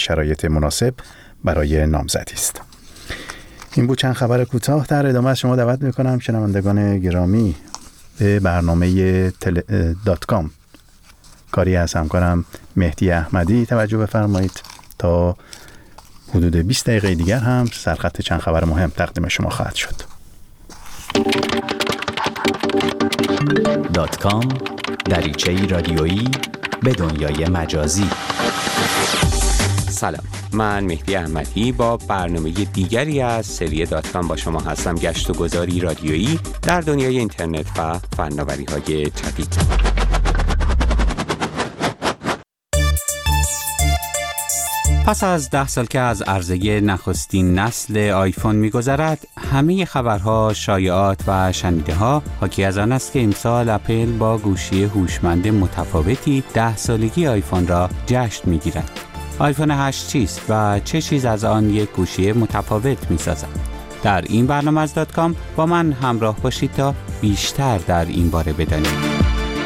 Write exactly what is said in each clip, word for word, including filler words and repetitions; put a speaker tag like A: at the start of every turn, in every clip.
A: شرایط مناسب برای نامزدی است. این بود چند خبر کوتاه. در ادامه از شما دعوت میکنم شنوندگان گرامی به برنامه تل... دات کام کاری از همکارم مهدی احمدی توجه بفرمایید. تا حدود بیست دقیقه دیگر هم سرخط چند خبر مهم تقدیم شما خواهد شد.
B: دات کام، دریچه‌ای رادیویی به دنیای مجازی.
C: سلام، من مهدی احمدی با برنامه دیگری از سری دات کام با شما هستم. گشت و گذاری رادیویی در دنیای اینترنت و فناوری‌های جدید. پس از ده سال که از عرضه نخستین نسل آیفون می‌گذرد، همه خبرها، شایعات و شنیده‌ها حاکی از آن است که امسال اپل با گوشی هوشمند متفاوتی ده سالگی آیفون را جشن می‌گیرد. آیفون هشت چیست و چه چیز از آن یک گوشی متفاوت می‌سازد؟ در این برنامه از دات کام با من همراه باشید تا بیشتر در این باره بدانید.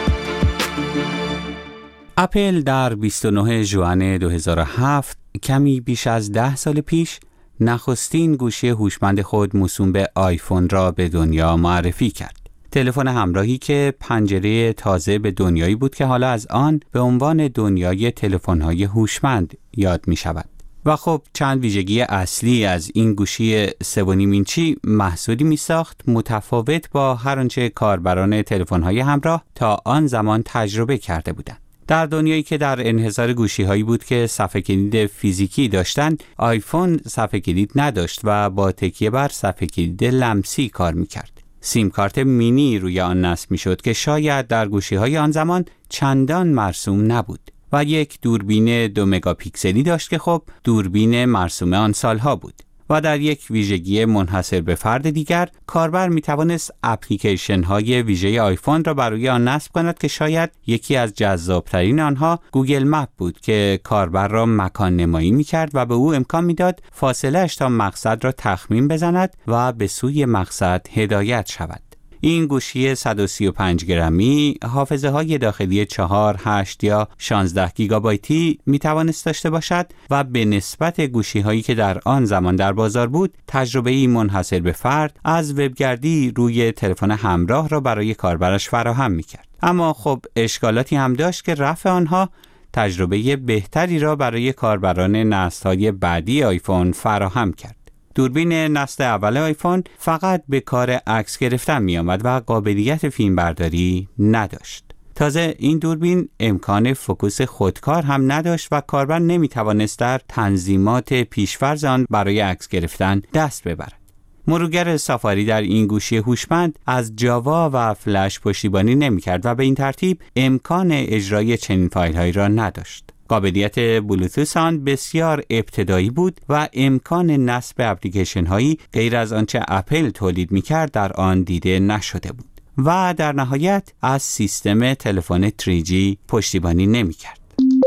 C: اپل در بیست و نهم ژوئن دو هزار و هفت، کمی بیش از ده سال پیش، نخستین گوشی هوشمند خود موسوم به آیفون را به دنیا معرفی کرد. تلفن همراهی که پنجره تازه به دنیایی بود که حالا از آن به عنوان دنیای تلفن‌های هوشمند یاد می شود. و خب چند ویژگی اصلی از این گوشی سه و نیم اینچی محسودی می ساخت متفاوت با هر آنچه کاربران تلفن‌های همراه تا آن زمان تجربه کرده بودند. در دنیایی که در انحصار گوشی‌هایی بود که صفحه کلید فیزیکی داشتند، آیفون صفحه کلید نداشت و با تکیه بر صفحه کلید لمسی کار می‌کرد. سیم کارت مینی روی آن نصب می‌شد که شاید در گوشی‌های آن زمان چندان مرسوم نبود و یک دوربین دو مگاپیکسلی داشت که خب دوربین مرسوم آن سالها بود. و در یک ویژگی منحصر به فرد دیگر، کاربر میتوانست اپلیکیشن های ویژه آیفون را برای آن نصب کند که شاید یکی از جذابترین آنها گوگل مپ بود که کاربر را مکان نمایی میکرد و به او امکان میداد فاصله اش تا مقصد را تخمین بزند و به سوی مقصد هدایت شود. این گوشی صد و سی و پنج گرمی حافظه های داخلی چهار، هشت یا شانزده گیگابایتی می توانست داشته باشد و به نسبت گوشی هایی که در آن زمان در بازار بود، تجربه‌ای منحصر به فرد از وبگردی روی تلفن همراه را برای کاربرش فراهم می کرد. اما خب اشکالاتی هم داشت که رفع آنها تجربه بهتری را برای کاربران نسل‌های بعدی آیفون فراهم کرد. دوربین نسل اول آیفون فقط به کار عکس گرفتن می آمد و قابلیت فیلم برداری نداشت. تازه این دوربین امکان فوکوس خودکار هم نداشت و کاربر نمی توانست در تنظیمات پیشفرض آن برای عکس گرفتن دست ببرد. مرورگر سافاری در این گوشی هوشمند از جاوا و فلش پشتیبانی نمی کرد و به این ترتیب امکان اجرای چنین فایل هایی را نداشت. قابلیت بلوتوث آن بسیار ابتدایی بود و امکان نصب اپلیکیشن هایی غیر از آنچه اپل تولید می‌کرد در آن دیده نشده بود و در نهایت از سیستم تلفن تری جی پشتیبانی نمی‌کرد.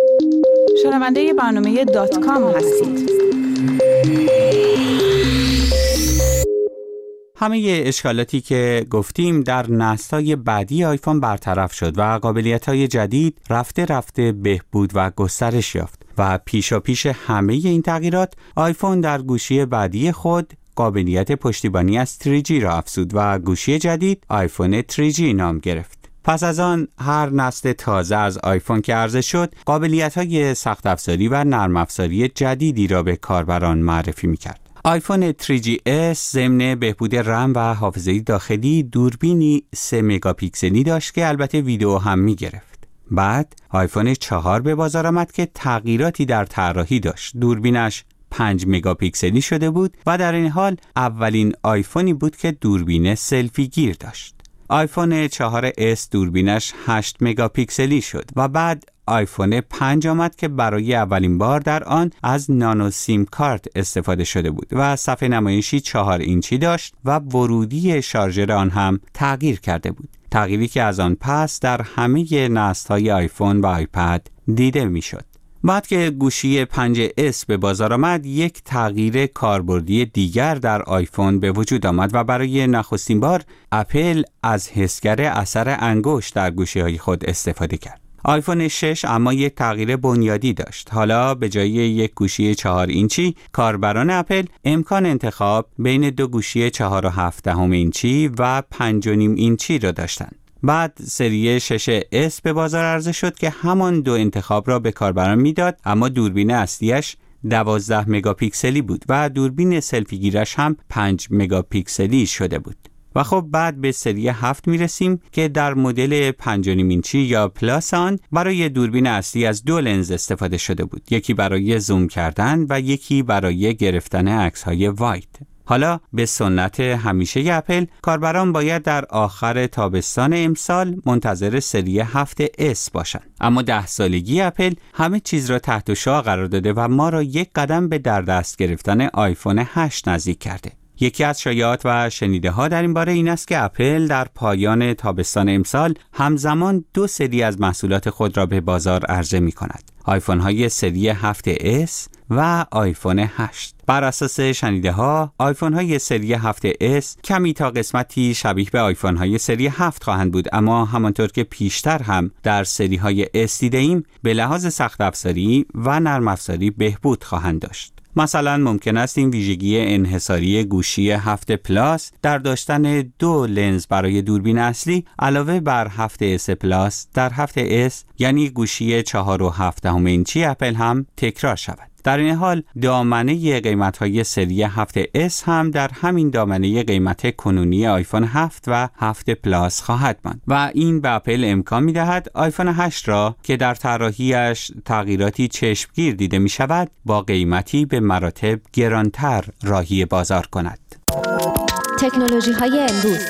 D: شنونده برنامه دات کام هستید.
C: همه اشکالاتی که گفتیم در نسل‌های بعدی آیفون برطرف شد و قابلیت‌های جدید رفته رفته بهبود و گسترش یافت و پیشا پیش همه این تغییرات آیفون در گوشی بعدی خود قابلیت پشتیبانی از تری جی را افزود و گوشی جدید آیفون تری جی نام گرفت. پس از آن هر نسل تازه از آیفون که عرضه شد قابلیت‌های سخت افزاری و نرم افزاری جدیدی را به کاربران معرفی می‌کرد. آیفون تری جی اس ضمن بهبود رم و حافظه داخلی دوربینی سه مگاپیکسلی داشت که البته ویدیو هم می گرفت. بعد آیفون چهار به بازار آمد که تغییراتی در طراحی داشت. دوربینش پنج مگاپیکسلی شده بود و در این حال اولین آیفونی بود که دوربین سلفی گیر داشت. آیفون چهار اس دوربینش هشت مگاپیکسلی شد و بعد آیفون پنج آمد که برای اولین بار در آن از نانو سیم کارت استفاده شده بود و صفحه نمایشی چهار اینچی داشت و ورودی شارژر آن هم تغییر کرده بود. تغییری که از آن پس در همه نسل‌های آیفون و آیپد دیده میشد. بعد که گوشی پنج اس به بازار آمد، یک تغییر کاربردی دیگر در آیفون به وجود آمد و برای نخستین بار اپل از حسگر اثر انگشت در گوشی‌های خود استفاده کرد. آیفون شش اما یک تغییر بنیادی داشت. حالا به جای یک گوشی چهار اینچی، کاربران اپل امکان انتخاب بین دو گوشی چهار و هفت دهم اینچی و پنج و نیم اینچی را داشتند. بعد سری شش اس به بازار عرضه شد که همان دو انتخاب را به کاربران میداد، اما دوربین اصلیش دوازده مگاپیکسلی بود و دوربین سلفی گیرش هم پنج مگاپیکسلی شده بود. و خب بعد به سری هفت می رسیم که در مدل پنج و نیم اینچی یا پلاس آن برای دوربین اصلی از دو لنز استفاده شده بود، یکی برای زوم کردن و یکی برای گرفتن عکس‌های واید. حالا به سنت همیشه اپل، کاربران باید در آخر تابستان امسال منتظر سری هفت اس باشند. اما ده سالگی اپل همه چیز را تحت شعاع قرار داده و ما را یک قدم به در دست گرفتن آیفون هشت نزدیک کرده. یکی از شایعات و شنیده ها در این باره این است که اپل در پایان تابستان امسال همزمان دو سری از محصولات خود را به بازار عرضه می کند: آیفون های سری هفت اس و آیفون هشت. بر اساس شنیده ها، آیفون های سری هفت اس کمی تا قسمتی شبیه به آیفون های سری هفت خواهند بود، اما همانطور که پیشتر هم در سری های اس دیده ایم، به لحاظ سخت افزاری و نرم افزاری بهبود خواهند داشت. مثلا ممکن است این ویژگی انحصاری گوشی هفت پلاس در داشتن دو لنز برای دوربین اصلی علاوه بر هفت اس پلاس در هفت اس، یعنی گوشی چهار و هفت دهم اینچی اپل هم تکرار شود. در این حال دامنه قیمت‌های سری هفت اس هم در همین دامنه قیمت کنونی آیفون هفت و هفت پلاس خواهد ماند و این به اپل امکان می‌دهد آیفون هشت را که در طراحی‌اش تغییراتی چشمگیر دیده می‌شود با قیمتی به مراتب گرانتر راهی بازار کند.
E: تکنولوژی‌های امروز.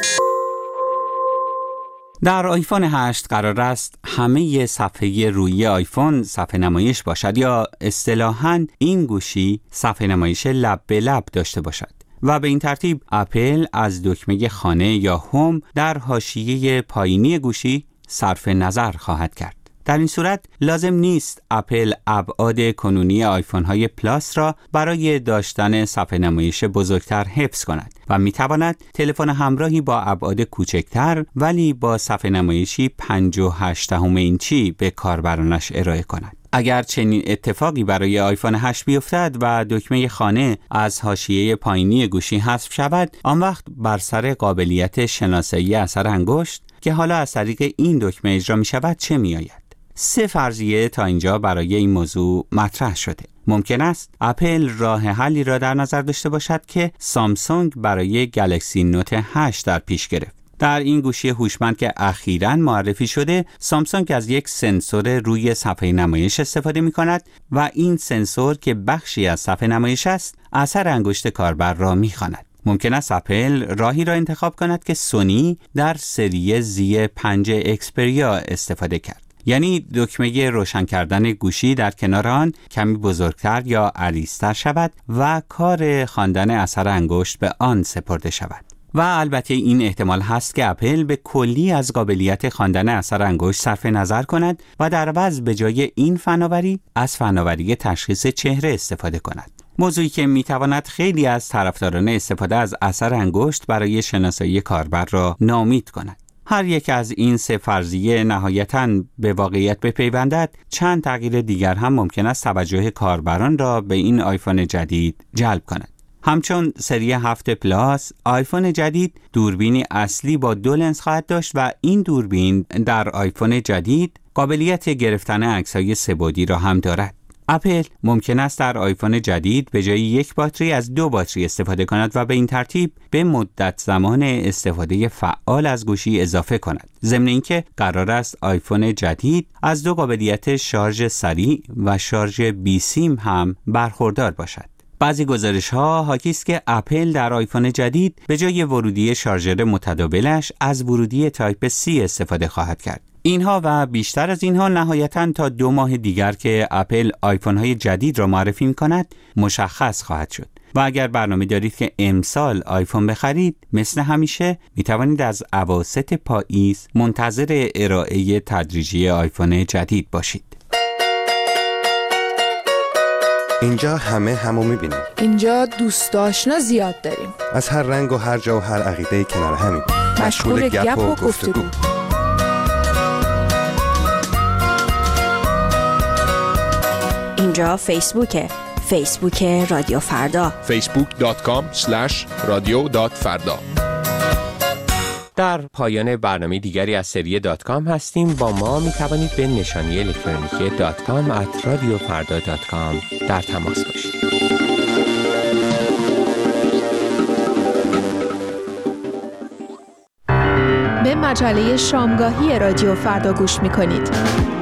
C: در آیفون هشت قرار است همه صفحه روی آیفون صفحه نمایش باشد، یا اصطلاحاً این گوشی صفحه نمایش لب به لب داشته باشد و به این ترتیب اپل از دکمه خانه یا هوم در حاشیه پایینی گوشی صرف نظر خواهد کرد. در این صورت لازم نیست اپل ابعاد کنونی آیفون های پلاس را برای داشتن صفحه نمایش بزرگتر حفظ کند و می تواند تلفن همراهی با ابعاد کوچکتر ولی با صفحه نمایشی پنج و هشت دهم اینچی به کاربرانش ارائه کند. اگر چنین اتفاقی برای آیفون هشت بیفتد و دکمه خانه از حاشیه پایینی گوشی حذف شود، آن وقت بر سر قابلیت شناسایی اثر انگشت که حالا از طریق این دکمه اجرا می شود چه می آید؟ سه فرضیه تا اینجا برای این موضوع مطرح شده. ممکن است اپل راه حلی را در نظر داشته باشد که سامسونگ برای گلکسی نوت هشت در پیش گرفت. در این گوشی هوشمند که اخیراً معرفی شده، سامسونگ از یک سنسور روی صفحه نمایش استفاده می کند و این سنسور که بخشی از صفحه نمایش است، اثر انگشت کاربر را می خواند. ممکن است اپل راهی را انتخاب کند که سونی در سری زی پنج اکسپریا استفاده کرد، یعنی دکمه روشن کردن گوشی در کنار آن کمی بزرگتر یا عریض‌تر شود و کار خواندن اثر انگشت به آن سپرده شود. و البته این احتمال هست که اپل به کلی از قابلیت خواندن اثر انگشت صرف نظر کند و در عوض به جای این فناوری از فناوری تشخیص چهره استفاده کند. موضوعی که میتواند خیلی از طرفداران استفاده از اثر انگشت برای شناسایی کاربر را ناامید کند. هر یک از این سه فرضیه نهایتاً به واقعیت بپیوندد، چند تغییر دیگر هم ممکن است توجه کاربران را به این آیفون جدید جلب کند. همچون سری هفت پلاس، آیفون جدید دوربینی اصلی با دو لنز خواهد داشت و این دوربین در آیفون جدید قابلیت گرفتن عکس‌های سه‌بعدی را هم دارد. اپل ممکن است در آیفون جدید به جای یک باتری از دو باتری استفاده کند و به این ترتیب به مدت زمان استفاده فعال از گوشی اضافه کند. ضمن اینکه قرار است آیفون جدید از دو قابلیت شارژ سریع و شارژ بی سیم هم برخوردار باشد. بعضی گزارش‌ها حاکی است که اپل در آیفون جدید به جای ورودی شارژر متداولش از ورودی تایپ سی استفاده خواهد کرد. اینها و بیشتر از اینها نهایتاً تا دو ماه دیگر که اپل آیفون‌های جدید را معرفی می‌کند مشخص خواهد شد. و اگر برنامه دارید که امسال آیفون بخرید، مثل همیشه می‌توانید از اواسط پاییز منتظر ارائه تدریجی آیفون جدید باشید.
F: اینجا همه همو می‌بینیم.
G: اینجا دوست آشنا زیاد داریم.
F: از هر رنگ و هر جا و هر عقیده‌ای کنار همیم.
G: مشغول گپ و گفتگو.
E: اینجا فیسبوکه. فیسبوک رادیو فردا.
H: فیسبوک دات کام اسلش رادیو دات فردا.
I: در پایان برنامه دیگری از سری دات کام هستیم. با ما می توانید به نشانی الکترونیکی دات کام ات رادیو فردا دات کام در تماس باشید.
G: به مجله شامگاهی رادیو فردا گوش می کنید.